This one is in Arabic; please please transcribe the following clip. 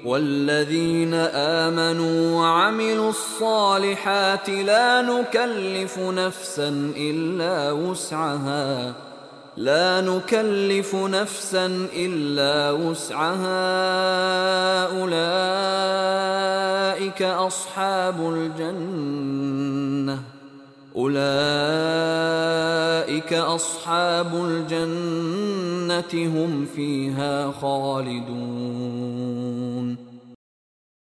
والذين آمنوا وعملوا الصالحات لا نكلف نفسا إلا وسعها أولئك أصحاب الجنة هم فيها خالدون.